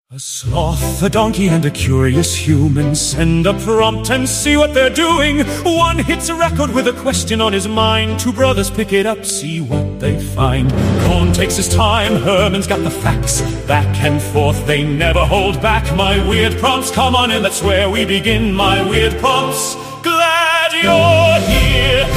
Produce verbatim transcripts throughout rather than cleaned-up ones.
A sloth, a donkey, and a curious human send a prompt and see what they're doing. One hits a record with a question on his mind. Two brothers pick it up, see what they find. Cohn takes his time, Herman's got the facts. Back and forth, they never hold back. My weird prompts, come on in, that's where we begin. My weird prompts, glad you're here.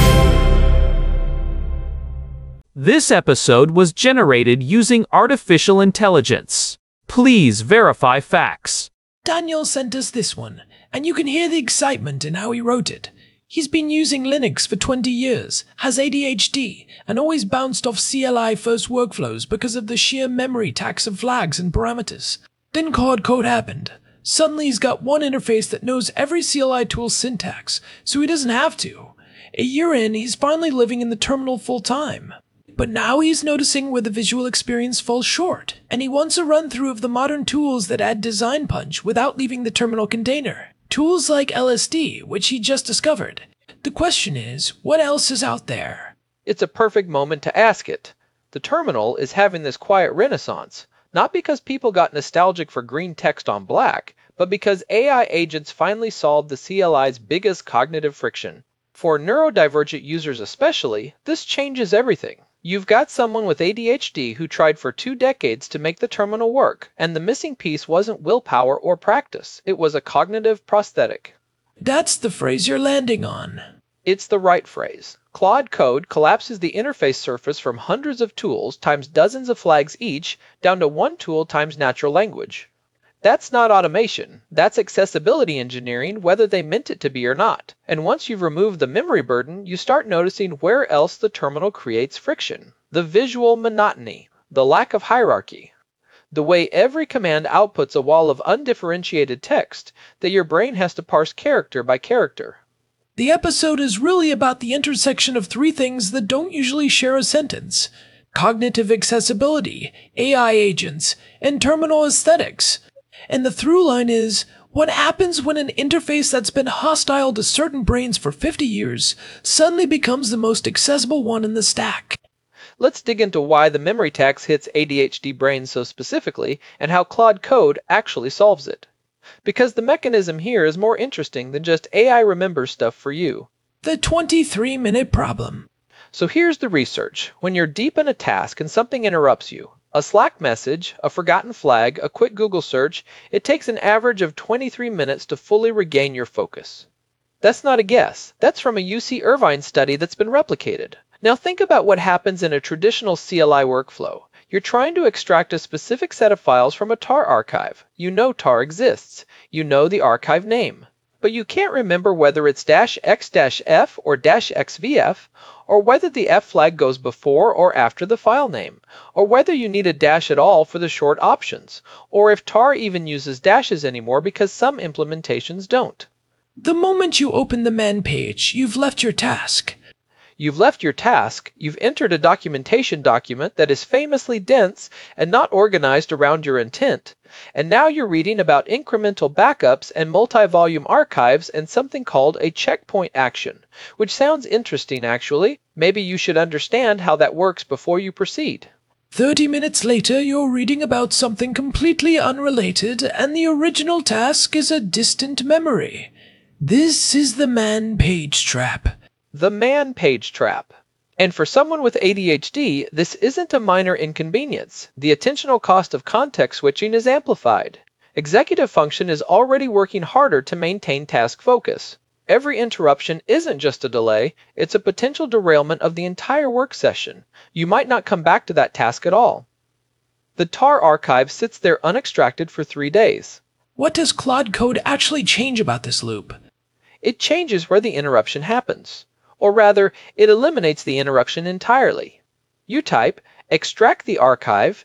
This episode was generated using artificial intelligence. Please verify facts. Daniel sent us this one, and you can hear the excitement in how he wrote it. He's been using Linux for twenty years, has A D H D, and always bounced off C L I first workflows because of the sheer memory tax of flags and parameters. Then Claude Code happened. Suddenly he's got one interface that knows every C L I tool's syntax, so he doesn't have to. A year in, he's finally living in the terminal full time. But now he's noticing where the visual experience falls short, and he wants a run-through of the modern tools that add design punch without leaving the terminal container. Tools like L S D, which he just discovered. The question is, what else is out there? It's a perfect moment to ask it. The terminal is having this quiet renaissance, not because people got nostalgic for green text on black, but because A I agents finally solved the C L I's biggest cognitive friction. For neurodivergent users especially, this changes everything. You've got someone with A D H D who tried for two decades to make the terminal work, and the missing piece wasn't willpower or practice. It was a cognitive prosthetic. That's the phrase you're landing on. It's the right phrase. Claude Code collapses the interface surface from hundreds of tools times dozens of flags each down to one tool times natural language. That's not automation. That's accessibility engineering, whether they meant it to be or not. And once you've removed the memory burden, you start noticing where else the terminal creates friction. The visual monotony, the lack of hierarchy, the way every command outputs a wall of undifferentiated text that your brain has to parse character by character. The episode is really about the intersection of three things that don't usually share a sentence: cognitive accessibility, A I agents, and terminal aesthetics. And the through line is, what happens when an interface that's been hostile to certain brains for fifty years suddenly becomes the most accessible one in the stack? Let's dig into why the memory tax hits A D H D brains so specifically, and how Claude Code actually solves it. Because the mechanism here is more interesting than just A I remembers stuff for you. The twenty-three minute problem. So here's the research. When you're deep in a task and something interrupts you, a Slack message, a forgotten flag, a quick Google search, it takes an average of twenty-three minutes to fully regain your focus. That's not a guess. That's from a U C Irvine study that's been replicated. Now think about what happens in a traditional C L I workflow. You're trying to extract a specific set of files from a tar archive. You know tar exists. You know the archive name. But you can't remember whether it's dash x dash f or dash xvf, or whether the F flag goes before or after the file name, or whether you need a dash at all for the short options, or if tar even uses dashes anymore because some implementations don't. The moment you open the man page, you've left your task. You've left your task, you've entered a documentation document that is famously dense and not organized around your intent, and now you're reading about incremental backups and multi-volume archives and something called a checkpoint action, which sounds interesting actually. Maybe you should understand how that works before you proceed. Thirty minutes later, you're reading about something completely unrelated, and the original task is a distant memory. This is the man page trap. The man page trap. And for someone with A D H D, this isn't a minor inconvenience. The attentional cost of context switching is amplified. Executive function is already working harder to maintain task focus. Every interruption isn't just a delay, it's a potential derailment of the entire work session. You might not come back to that task at all. The tar archive sits there unextracted for three days. What does Claude Code actually change about this loop? It changes where the interruption happens. Or rather, it eliminates the interruption entirely. You type extract the archive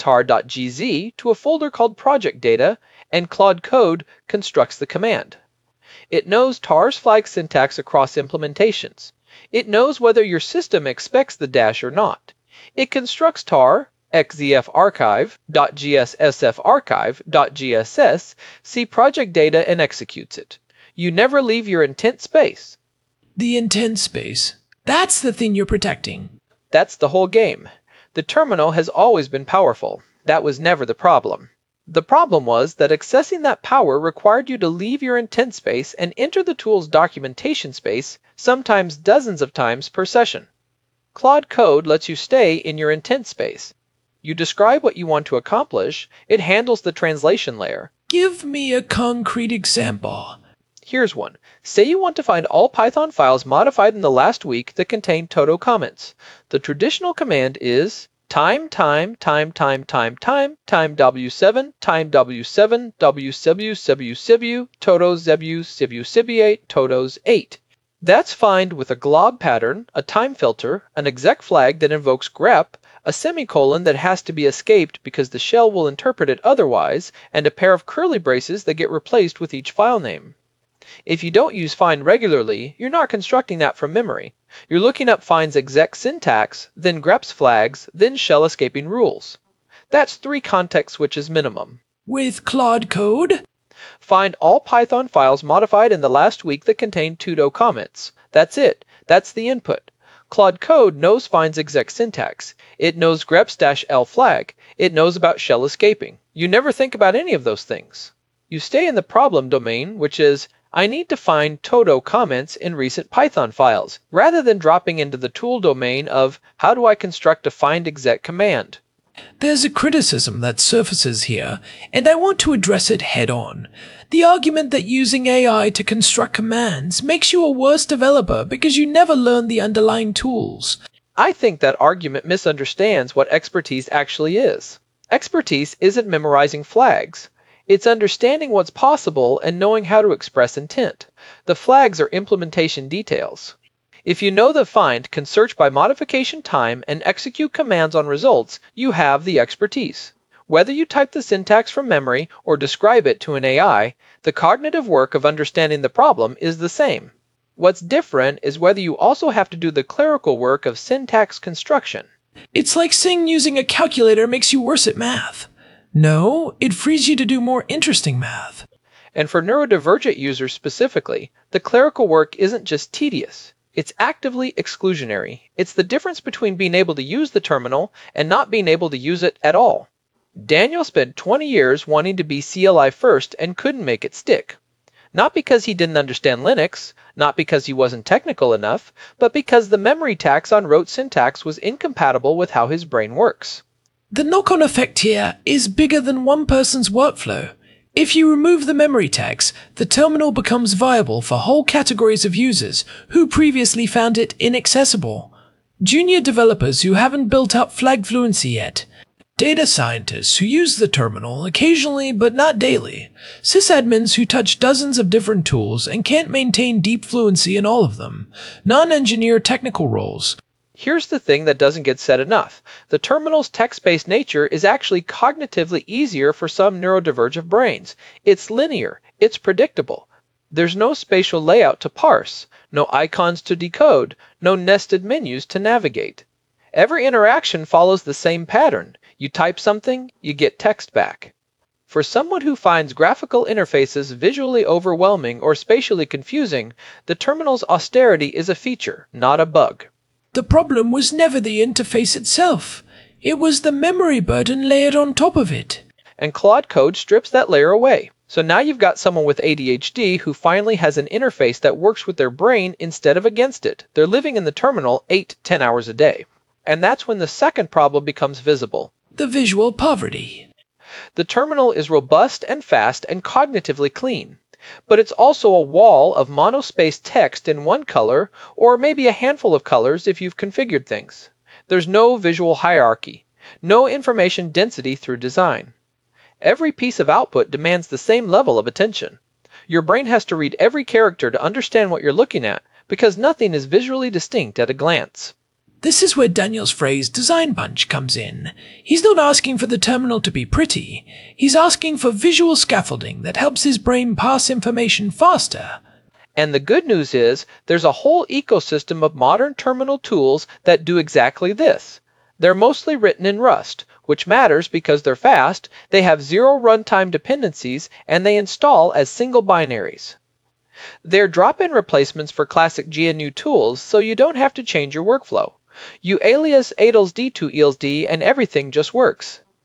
.tar.gz to a folder called project data, and Claude Code constructs the command. It knows tar's flag syntax across implementations. It knows whether your system expects the dash or not. It constructs tar xzfarchive.gssfarchive.gss, see project data, and executes it. You never leave your intent space. The intent space. That's the thing you're protecting. That's the whole game. The terminal has always been powerful. That was never the problem. The problem was that accessing that power required you to leave your intent space and enter the tool's documentation space, sometimes dozens of times per session. Claude Code lets you stay in your intent space. You describe what you want to accomplish, it handles the translation layer. Give me a concrete example. Here's one. Say you want to find all Python files modified in the last week that contain Toto comments. The traditional command is time, time, time, time, time, time, time w seven, time w seven, w sebu, sebu, sebu, toto zebu, sebu, sebiate, totos eight. That's find with a glob pattern, a time filter, an exec flag that invokes grep, a semicolon that has to be escaped because the shell will interpret it otherwise, and a pair of curly braces that get replaced with each file name. If you don't use find regularly, you're not constructing that from memory. You're looking up find's exec syntax, then grep's flags, then shell escaping rules. That's three context switches minimum. With Claude Code? Find all Python files modified in the last week that contain Toto comments. That's it. That's the input. Claude Code knows find's exec syntax. It knows grep's-l flag. It knows about shell escaping. You never think about any of those things. You stay in the problem domain, which is, I need to find Toto comments in recent Python files, rather than dropping into the tool domain of, how do I construct a find exec command? There's a criticism that surfaces here, and I want to address it head-on. The argument that using A I to construct commands makes you a worse developer because you never learn the underlying tools. I think that argument misunderstands what expertise actually is. Expertise isn't memorizing flags. It's understanding what's possible and knowing how to express intent. The flags are implementation details. If you know that find can search by modification time and execute commands on results, you have the expertise. Whether you type the syntax from memory or describe it to an A I, the cognitive work of understanding the problem is the same. What's different is whether you also have to do the clerical work of syntax construction. It's like saying using a calculator makes you worse at math. No, it frees you to do more interesting math. And for neurodivergent users specifically, the clerical work isn't just tedious. It's actively exclusionary. It's the difference between being able to use the terminal and not being able to use it at all. Daniel spent twenty years wanting to be C L I first and couldn't make it stick. Not because he didn't understand Linux, not because he wasn't technical enough, but because the memory tax on rote syntax was incompatible with how his brain works. The knock-on effect here is bigger than one person's workflow. If you remove the memory tags, the terminal becomes viable for whole categories of users who previously found it inaccessible. Junior developers who haven't built up flag fluency yet, data scientists who use the terminal occasionally but not daily, sysadmins who touch dozens of different tools and can't maintain deep fluency in all of them, non-engineer technical roles. Here's the thing that doesn't get said enough. The terminal's text-based nature is actually cognitively easier for some neurodivergent brains. It's linear. It's predictable. There's no spatial layout to parse, no icons to decode, no nested menus to navigate. Every interaction follows the same pattern. You type something, you get text back. For someone who finds graphical interfaces visually overwhelming or spatially confusing, the terminal's austerity is a feature, not a bug. The problem was never the interface itself. It was the memory burden layered on top of it. And Claude Code strips that layer away. So now you've got someone with A D H D who finally has an interface that works with their brain instead of against it. They're living in the terminal eight to ten hours a day. And that's when the second problem becomes visible. The visual poverty. The terminal is robust and fast and cognitively clean. But it's also a wall of monospaced text in one color, or maybe a handful of colors if you've configured things. There's no visual hierarchy, no information density through design. Every piece of output demands the same level of attention. Your brain has to read every character to understand what you're looking at, because nothing is visually distinct at a glance. This is where Daniel's phrase design punch comes in. He's not asking for the terminal to be pretty. He's asking for visual scaffolding that helps his brain pass information faster. And the good news is, there's a whole ecosystem of modern terminal tools that do exactly this. They're mostly written in Rust, which matters because they're fast, they have zero runtime dependencies, and they install as single binaries. They're drop-in replacements for classic G N U tools, so you don't have to change your workflow. You alias adels d to eals d and everything just works.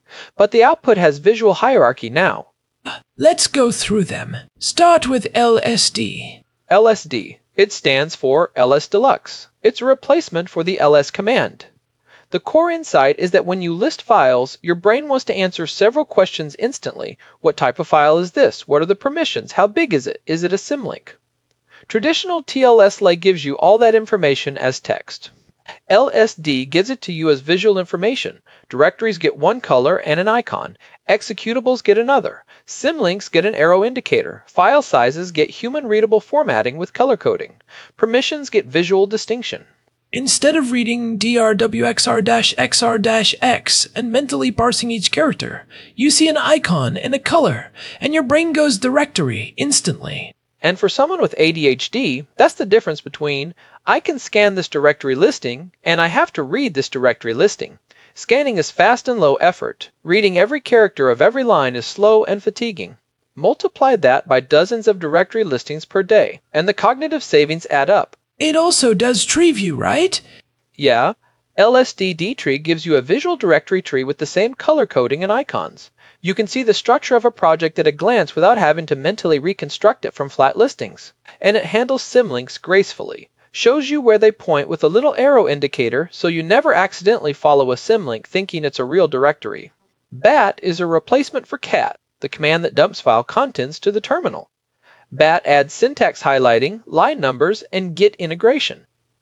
But the output has visual hierarchy now. Let's go through them. Start with L S D. L S D. It stands for L S Deluxe. It's a replacement for the L S command. The core insight is that when you list files, your brain wants to answer several questions instantly. What type of file is this? What are the permissions? How big is it? Is it a symlink? Traditional T L S L A gives you all that information as text. L S D gives it to you as visual information. Directories get one color and an icon. Executables get another. Symlinks get an arrow indicator. File sizes get human-readable formatting with color coding. Permissions get visual distinction. Instead of reading D R W X R X R X and mentally parsing each character, you see an icon and a color, and your brain goes directory instantly. And for someone with A D H D, that's the difference between I can scan this directory listing and I have to read this directory listing. Scanning is fast and low effort. Reading every character of every line is slow and fatiguing. Multiply that by dozens of directory listings per day, and the cognitive savings add up. It also does tree view, right? Yeah, L S D D tree gives you a visual directory tree with the same color coding and icons. You can see the structure of a project at a glance without having to mentally reconstruct it from flat listings. And it handles symlinks gracefully. Shows you where they point with a little arrow indicator so you never accidentally follow a symlink thinking it's a real directory. Bat is a replacement for cat, the command that dumps file contents to the terminal. Bat adds syntax highlighting, line numbers, and Git integration.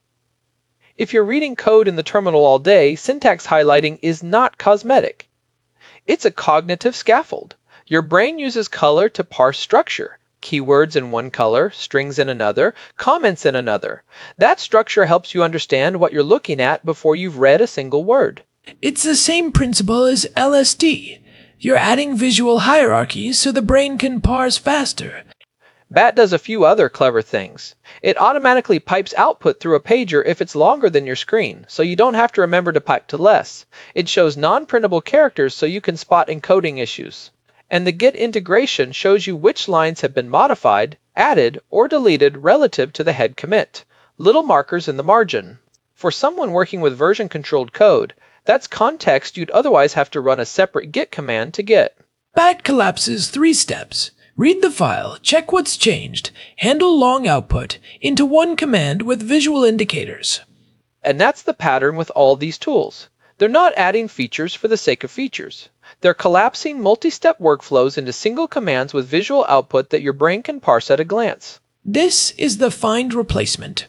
If you're reading code in the terminal all day, syntax highlighting is not cosmetic. It's a cognitive scaffold. Your brain uses color to parse structure. Keywords in one color, strings in another, comments in another. That structure helps you understand what you're looking at before you've read a single word. It's the same principle as L S D. You're adding visual hierarchies so the brain can parse faster. Bat does a few other clever things. It automatically pipes output through a pager if it's longer than your screen, so you don't have to remember to pipe to less. It shows non-printable characters so you can spot encoding issues. And the Git integration shows you which lines have been modified, added, or deleted relative to the head commit. Little markers in the margin. For someone working with version-controlled code, that's context you'd otherwise have to run a separate Git command to get. Bat collapses three steps. Read the file, check what's changed, handle long output, into one command with visual indicators. And that's the pattern with all these tools. They're not adding features for the sake of features. They're collapsing multi-step workflows into single commands with visual output that your brain can parse at a glance. This is the find replacement.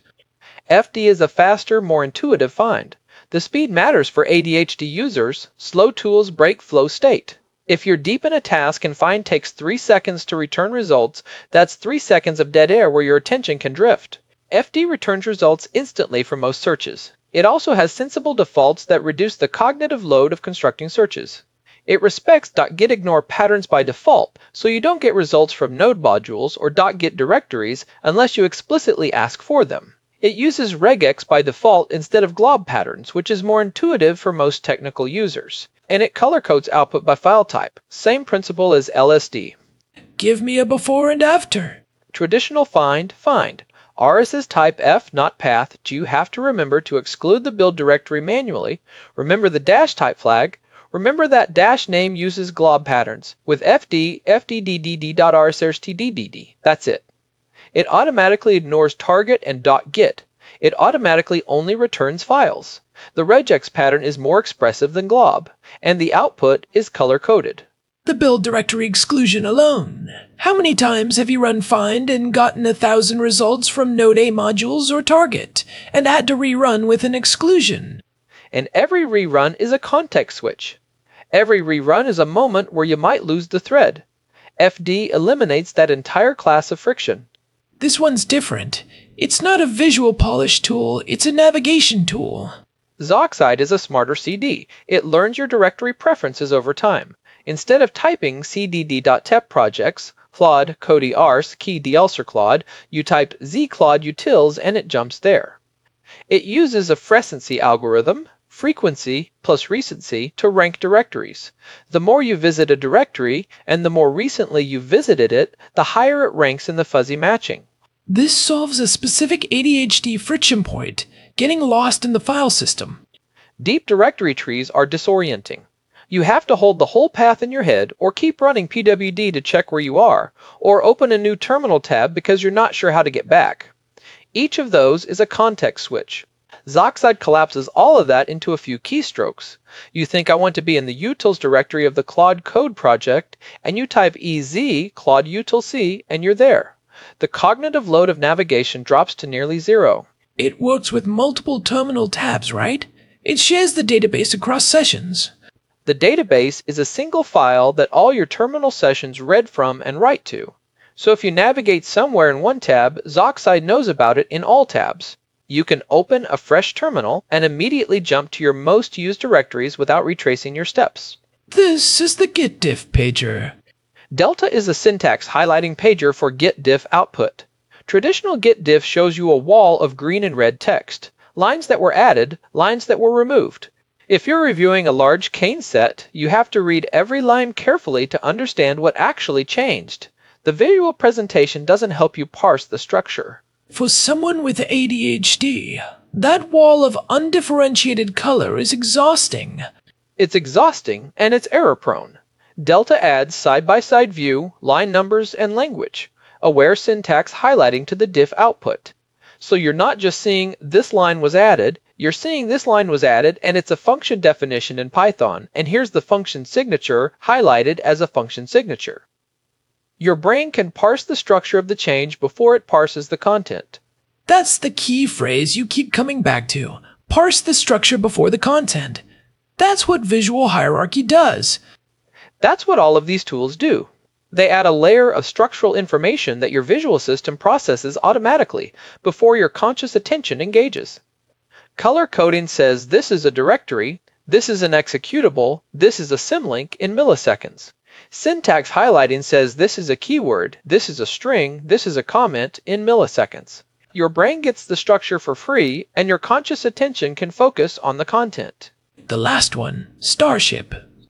F D is a faster, more intuitive find. The speed matters for A D H D users. Slow tools break flow state. If you're deep in a task and find takes three seconds to return results, that's three seconds of dead air where your attention can drift. F D returns results instantly for most searches. It also has sensible defaults that reduce the cognitive load of constructing searches. It respects .gitignore patterns by default, so you don't get results from node modules or .git directories unless you explicitly ask for them. It uses regex by default instead of glob patterns, which is more intuitive for most technical users. And it color codes output by file type, same principle as L S D. Give me a before and after. Traditional find, find. R is as type F, not path. G, you have to remember to exclude the build directory manually. Remember the dash type flag. Remember that dash name uses glob patterns. With F D, fddd.rsrstdd. That's it. It automatically ignores target and .git. It automatically only returns files. The regex pattern is more expressive than glob, and the output is color-coded. The build directory exclusion alone. How many times have you run find and gotten a thousand results from Node A modules or target, and had to rerun with an exclusion? And every rerun is a context switch. Every rerun is a moment where you might lose the thread. F D eliminates that entire class of friction. This one's different. It's not a visual polish tool, it's a navigation tool. Zoxide is a smarter C D. It learns your directory preferences over time. Instead of typing cdd.tep projects, Claude, Cody Ars, key dlcerclaude, you type zclaude utils and it jumps there. It uses a frequency algorithm, frequency plus recency, to rank directories. The more you visit a directory, and the more recently you visited it, the higher it ranks in the fuzzy matching. This solves a specific A D H D friction point, getting lost in the file system. Deep directory trees are disorienting. You have to hold the whole path in your head, or keep running P W D to check where you are, or open a new terminal tab because you're not sure how to get back. Each of those is a context switch. Zoxide collapses all of that into a few keystrokes. You think I want to be in the utils directory of the Claude Code project, and you type E Z Claude util C, and you're there. The cognitive load of navigation drops to nearly zero. It works with multiple terminal tabs, right? It shares the database across sessions. The database is a single file that all your terminal sessions read from and write to. So if you navigate somewhere in one tab, Zoxide knows about it in all tabs. You can open a fresh terminal and immediately jump to your most used directories without retracing your steps. This is the gitdiff pager. Delta is a syntax highlighting pager for gitdiff output. Traditional gitdiff shows you a wall of green and red text, lines that were added, lines that were removed. If you're reviewing a large cane set, you have to read every line carefully to understand what actually changed. The visual presentation doesn't help you parse the structure. For someone with A D H D, that wall of undifferentiated color is exhausting. It's exhausting, and it's error-prone. Delta adds side-by-side view, line numbers, and language, aware syntax highlighting to the diff output. So you're not just seeing this line was added, you're seeing this line was added, and it's a function definition in Python, and here's the function signature highlighted as a function signature. Your brain can parse the structure of the change before it parses the content. That's the key phrase you keep coming back to. Parse the structure before the content. That's what visual hierarchy does. That's what all of these tools do. They add a layer of structural information that your visual system processes automatically before your conscious attention engages. Color coding says this is a directory, this is an executable, this is a symlink in milliseconds. Syntax highlighting says this is a keyword, this is a string, this is a comment in milliseconds. Your brain gets the structure for free, and your conscious attention can focus on the content. The last one, Starship.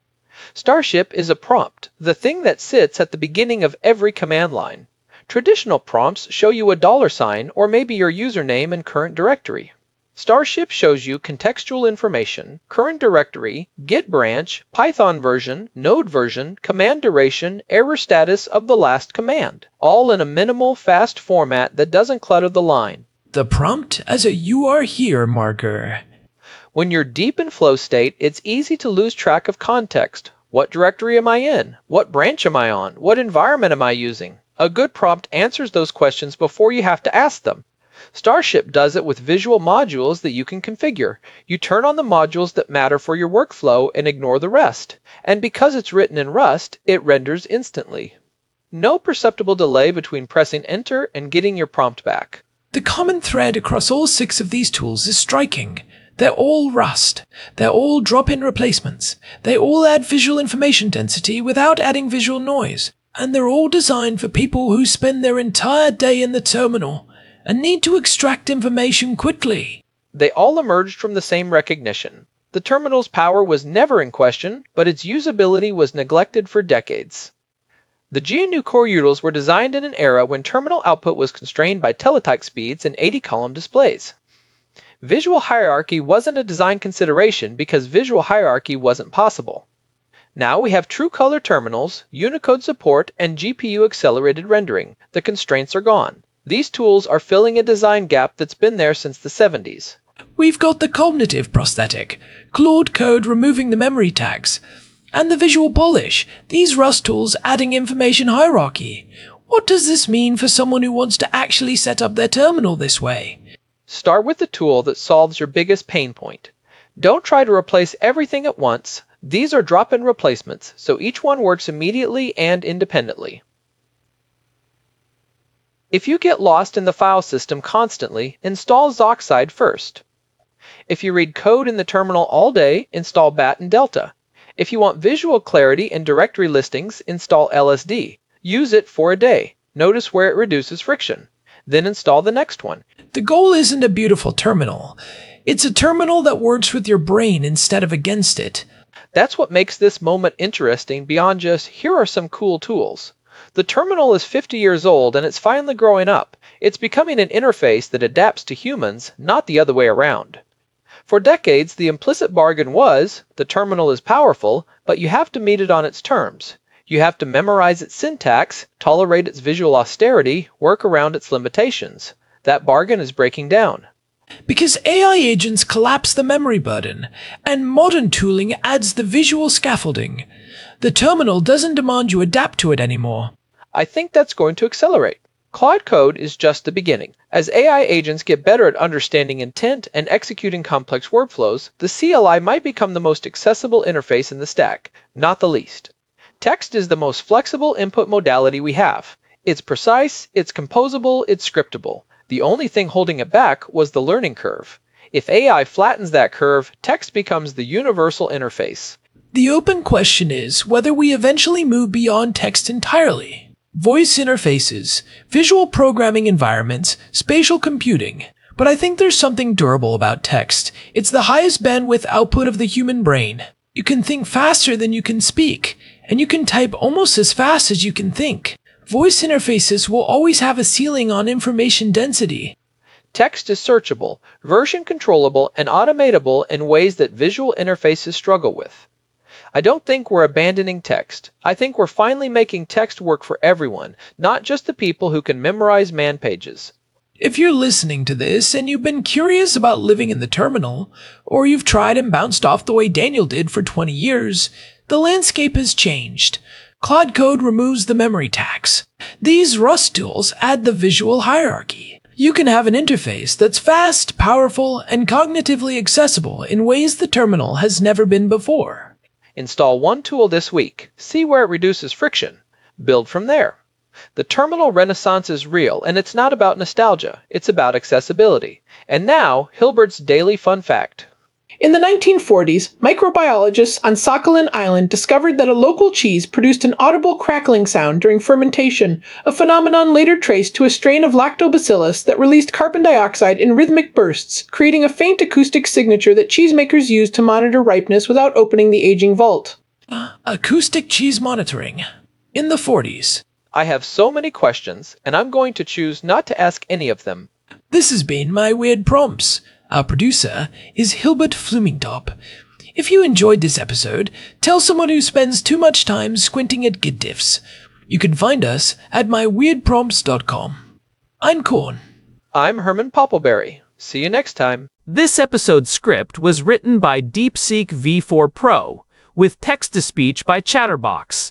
Starship is a prompt, the thing that sits at the beginning of every command line. Traditional prompts show you a dollar sign or maybe your username and current directory. Starship shows you contextual information, current directory, Git branch, Python version, node version, command duration, error status of the last command, all in a minimal, fast format that doesn't clutter the line. The prompt as a you are here marker. When you're deep in flow state, it's easy to lose track of context. What directory am I in? What branch am I on? What environment am I using? A good prompt answers those questions before you have to ask them. Starship does it with visual modules that you can configure. You turn on the modules that matter for your workflow and ignore the rest. And because it's written in Rust, it renders instantly. No perceptible delay between pressing enter and getting your prompt back. The common thread across all six of these tools is striking. They're all Rust. They're all drop-in replacements. They all add visual information density without adding visual noise. And they're all designed for people who spend their entire day in the terminal and need to extract information quickly. They all emerged from the same recognition. The terminal's power was never in question, but its usability was neglected for decades. The G N U Core utils were designed in an era when terminal output was constrained by teletype speeds and eighty column displays. Visual hierarchy wasn't a design consideration because visual hierarchy wasn't possible. Now we have true color terminals, Unicode support, and G P U-accelerated rendering. The constraints are gone. These tools are filling a design gap that's been there since the seventies. We've got the cognitive prosthetic, Claude Code removing the memory tags, and the visual polish, these Rust tools adding information hierarchy. What does this mean for someone who wants to actually set up their terminal this way? Start with the tool that solves your biggest pain point. Don't try to replace everything at once. These are drop-in replacements, so each one works immediately and independently. If you get lost in the file system constantly, install Zoxide first. If you read code in the terminal all day, install Bat and Delta. If you want visual clarity and directory listings, install L S D. Use it for a day. Notice where it reduces friction. Then install the next one. The goal isn't a beautiful terminal. It's a terminal that works with your brain instead of against it. That's what makes this moment interesting beyond just, here are some cool tools. The terminal is fifty years old and it's finally growing up. It's becoming an interface that adapts to humans, not the other way around. For decades, the implicit bargain was, the terminal is powerful, but you have to meet it on its terms. You have to memorize its syntax, tolerate its visual austerity, work around its limitations. That bargain is breaking down. Because A I agents collapse the memory burden, and modern tooling adds the visual scaffolding. The terminal doesn't demand you adapt to it anymore. I think that's going to accelerate. Claude Code is just the beginning. As A I agents get better at understanding intent and executing complex workflows, the C L I might become the most accessible interface in the stack, not the least. Text is the most flexible input modality we have. It's precise, it's composable, it's scriptable. The only thing holding it back was the learning curve. If A I flattens that curve, text becomes the universal interface. The open question is whether we eventually move beyond text entirely. Voice interfaces, visual programming environments, spatial computing. But I think there's something durable about text. It's the highest bandwidth output of the human brain. You can think faster than you can speak, and you can type almost as fast as you can think. Voice interfaces will always have a ceiling on information density. Text is searchable, version controllable, and automatable in ways that visual interfaces struggle with. I don't think we're abandoning text. I think we're finally making text work for everyone, not just the people who can memorize man pages. If you're listening to this and you've been curious about living in the terminal, or you've tried and bounced off the way Daniel did for twenty years, the landscape has changed. Claude Code removes the memory tax. These Rust tools add the visual hierarchy. You can have an interface that's fast, powerful, and cognitively accessible in ways the terminal has never been before. Install one tool this week. See where it reduces friction. Build from there. The terminal renaissance is real, and it's not about nostalgia. It's about accessibility. And now, Hilbert's Daily Fun Fact. In the nineteen forties, microbiologists on Sakhalin Island discovered that a local cheese produced an audible crackling sound during fermentation, a phenomenon later traced to a strain of lactobacillus that released carbon dioxide in rhythmic bursts, creating a faint acoustic signature that cheesemakers use to monitor ripeness without opening the aging vault. Uh, acoustic cheese monitoring. In the forties. I have so many questions, and I'm going to choose not to ask any of them. This has been My Weird Prompts. Our producer is Hilbert Flumingtop. If you enjoyed this episode, tell someone who spends too much time squinting at git diffs. You can find us at my weird prompts dot com. I'm Korn. I'm Herman Poppleberry. See you next time. This episode's script was written by DeepSeek V four Pro, with text-to-speech by Chatterbox.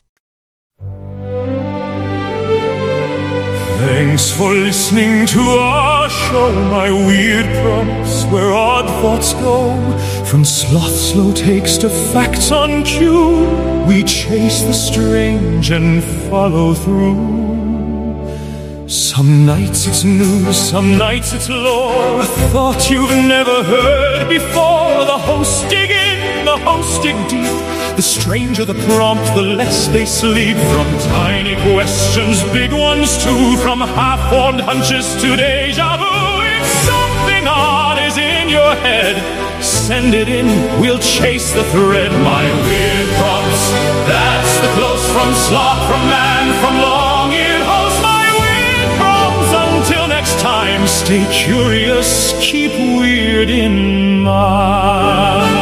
Thanks for listening to our show, My Weird Prompts, where odd thoughts go. From sloth slow takes to facts on cue, we chase the strange and follow through. Some nights it's news, some nights it's lore, a thought you've never heard before. The hosts dig in, the hosts dig deep. The stranger the prompt, the less they sleep. From tiny questions, big ones too. From half-formed hunches to deja vu. If something odd is in your head, send it in, we'll chase the thread. My weird prompts, that's the close from sloth, from man, from long-eared host. My weird prompts, until next time, stay curious, keep weird in mind.